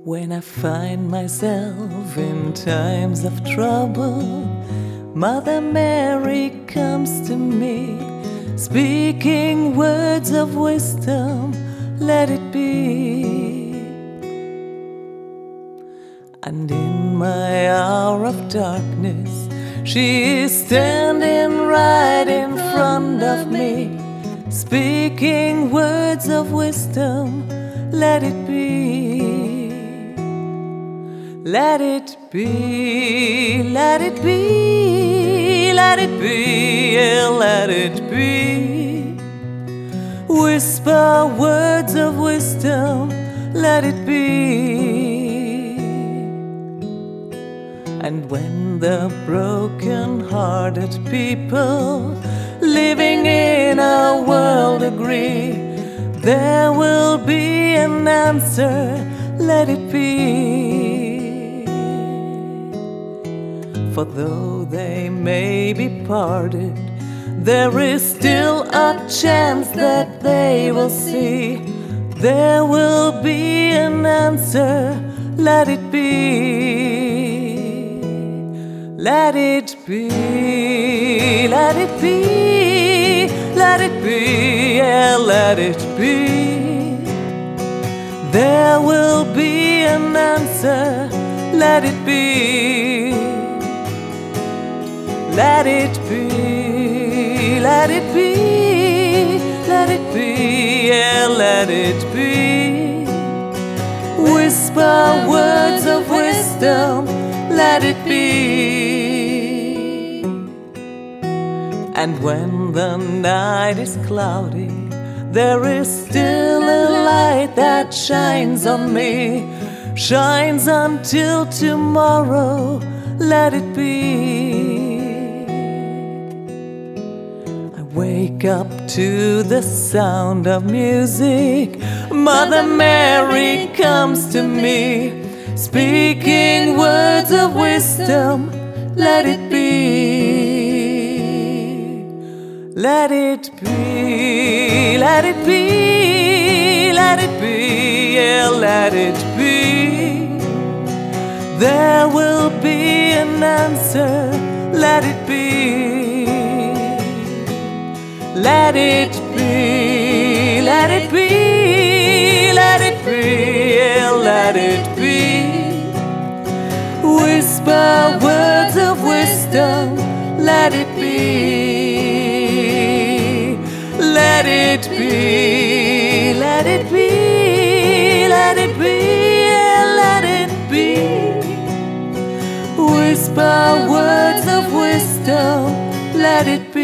When I find myself in times of trouble, Mother Mary comes to me, speaking words of wisdom, let it be. And in my hour of darkness, she is standing right in front of me, speaking words of wisdom, let it be. Let it be, let it be, let it be, yeah, let it be. Whisper words of wisdom, let it be. And when the broken-hearted people living in our world agree, there will be an answer, let it be. For though they may be parted, there is still a chance that they will see. There will be an answer, let it be. Let it be, let it be, let it be, yeah, let it be. There will be an answer, let it be. Let it be, let it be, let it be, yeah, let it be. Whisper words of wisdom, let it be. And when the night is cloudy, there is still a light that shines on me, shines until tomorrow, let it be. Wake up to the sound of music, Mother Mary comes to me, speaking words of wisdom, let it be. Let it be, let it be, let it be, yeah, let it be. There will be an answer, let it be. Let it be, let it be, let it be, yeah, let it be. Whisper words of wisdom, let it be. Let it be, let it be, let it be, yeah, let it be. Whisper words of wisdom, let it be.